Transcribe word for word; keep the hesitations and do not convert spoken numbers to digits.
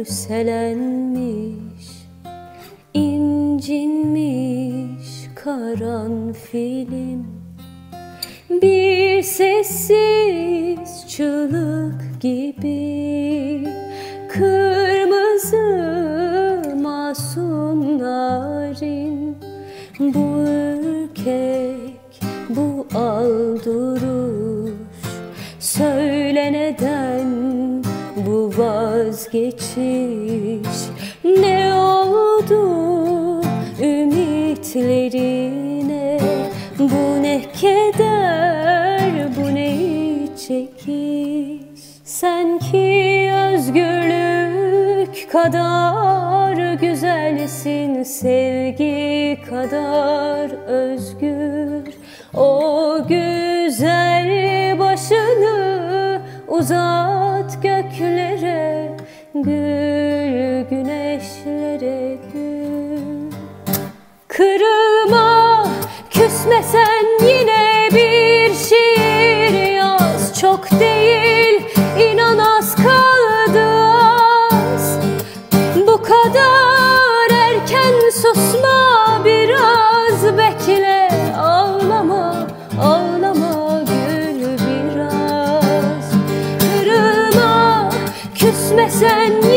örselenmiş, incinmiş karanfilim. Bir sessiz çığlık gibi kırmızı masum narin, bu ürkek, bu al duruş, söyle neden bu vazgeçiş? Ne oldu ümitlerine? Bu ne keder, bu ne çekiş? Sen ki özgürlük kadar güzelsin, sevgi kadar özgür. O güzel başını uzat göklere, gül güneşlere gül. Kırılma, küsmesen yine bir şiir yaz. Çok değil, inan az kaldı az. Bu kadar erken susma, biraz bekle. Ağlama, ağlama gül biraz. Kırılma, küsmesen